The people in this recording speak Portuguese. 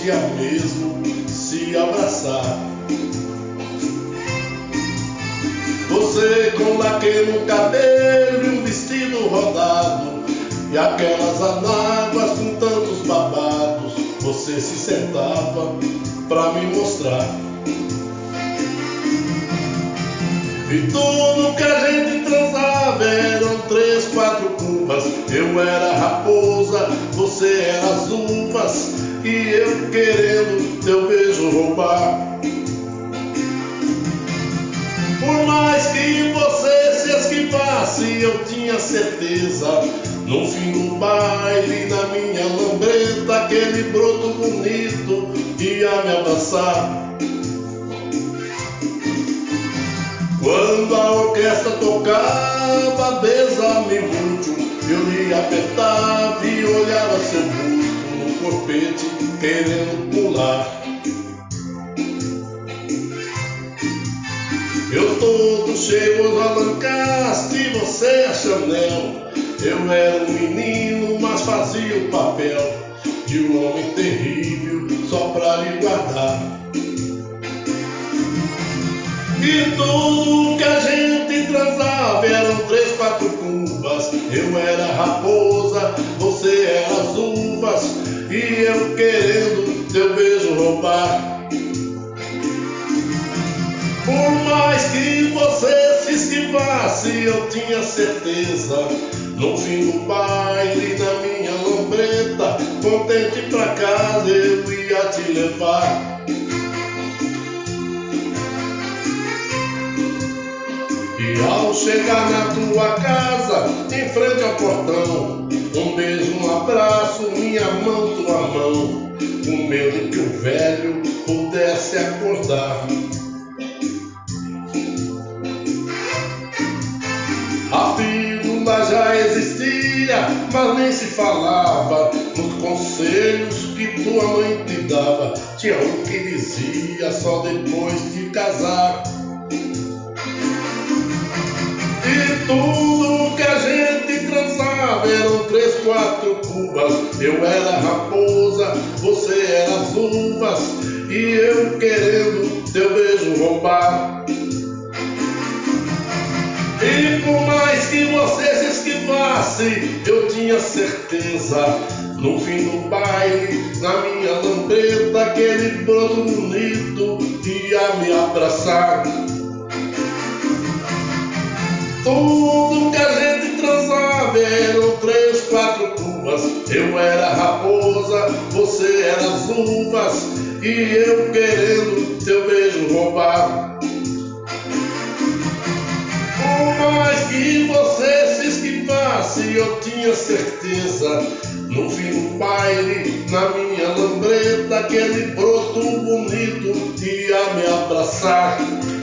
ia mesmo se abraçar. Você com laque no cabelo e um vestido rodado, e aquelas anáguas com tantos babados. Você se sentava pra me mostrar. E tudo que a gente transava eram 3, 4 cubas. Eu era raposa, você era as uvas, e eu querendo teu beijo roubar. Por mais que você se esquivasse, eu tinha certeza, no fim do baile, na minha lambreta, aquele broto bonito ia me abraçar. Quando a orquestra tocava Bésame Mucho, eu lhe apertava e olhava seu busto no corpete, querendo pular. Eu todo cheiroso a Lancaster, você a Chanel. Eu era um menino, mas fazia o papel de um homem terrível só pra lhe guardar. E tudo que a gente transava eram 3, 4 cubas. Eu era raposa, você era as uvas, e eu querendo teu beijo roubar. Por mais que você se esquivasse, eu tinha certeza, no fim do baile, na minha lambreta, contente pra casa eu ia te levar. E ao chegar na tua casa, em frente ao portão, um beijo, um abraço, minha mão, tua mão, com medo que o velho pudesse acordar. A pílula já existia, mas nem se falava nos conselhos que tua mãe te dava. Tinha um que dizia só depois de casar. E tudo que a gente transava eram 3, 4 cubas. Eu era raposa, você era as uvas, e eu querendo teu beijo roubar. E por mais que você se esquivasse, eu tinha certeza, no fim do baile, na minha lambreta, aquele broto bonito ia me abraçar. Tudo que a gente transava eram 3, 4 cubas. Eu era raposa, você era as uvas, e eu querendo teu beijo roubar. Por mais que você se esquivasse, eu tinha certeza, no fim do baile, na minha lambreta, aquele broto bonito ia me abraçar.